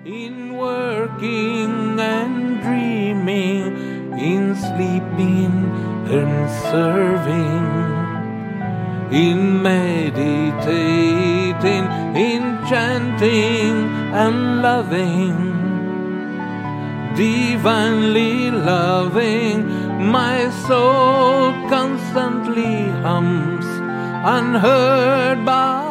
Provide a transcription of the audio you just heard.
in working and dreaming, in sleeping and serving, in meditating, in chanting and loving, divinely loving, my soul constantly hums, unheard by